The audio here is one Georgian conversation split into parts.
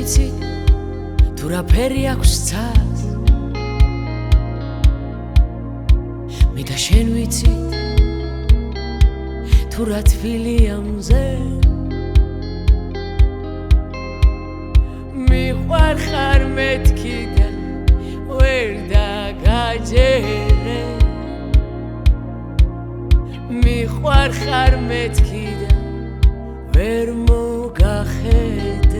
ვიცი თუ რა ფერი აქვს ცას მე და შენ ვიცით თუ რა თბილია მზე მიყვარხარ მეთქი და ვერ დაგაჯერე მიყვარხარ მეთქი და ვერ მოგახედე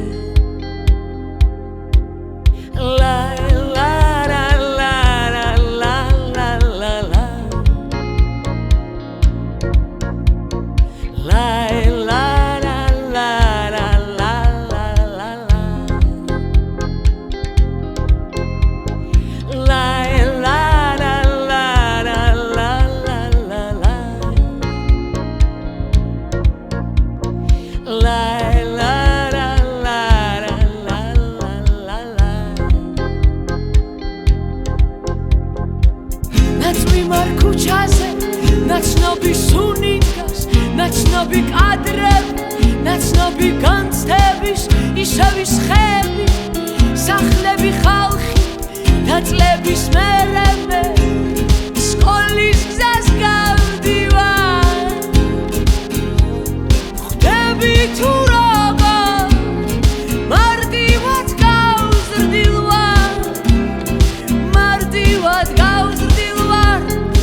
ნაცნობი სუნიკას, ნაცნობი კადრები, ნაცნობი განცდების, ისევის ხები, სახლები ხალხი, დაწლების მერე სკოლის გზას გავდივარ ხვდები თუ როგორ მარტივად გავზრდილ ვარ მარტივად გავზრდილ ვარ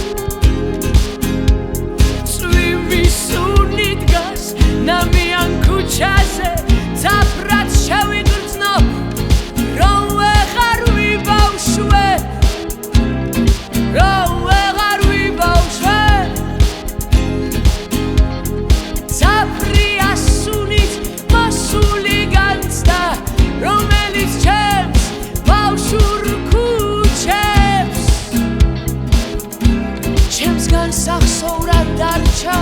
ნამიან ქუჩაზე ძაფრად შევიგრძნობ რომ ვეღარ ვიბავშვე ძაფრია სუნით მოსული განცდა რომელიც ჩემს ბავშვურ ქუჩებს ჩემსგან სახსოვრად დარჩა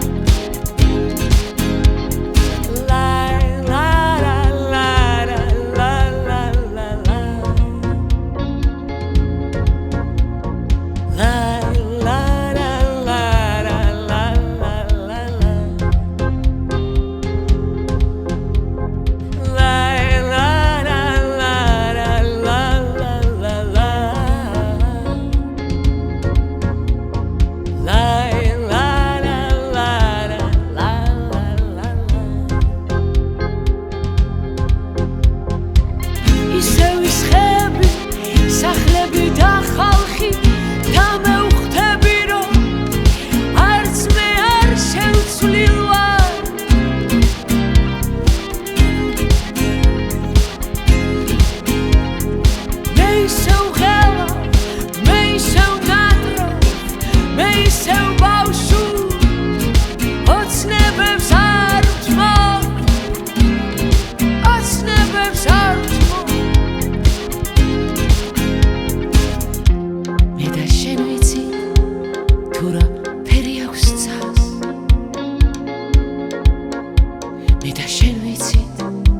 მე და შენ ვიცით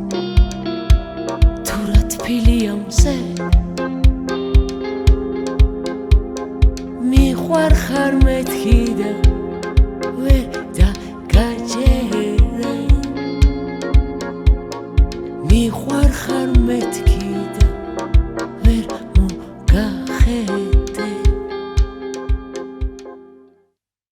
თუ რა თბილია მზე მიყვარხარ მეთქი და ვერ დაგაჯერე მიყვარხარ მეთქი და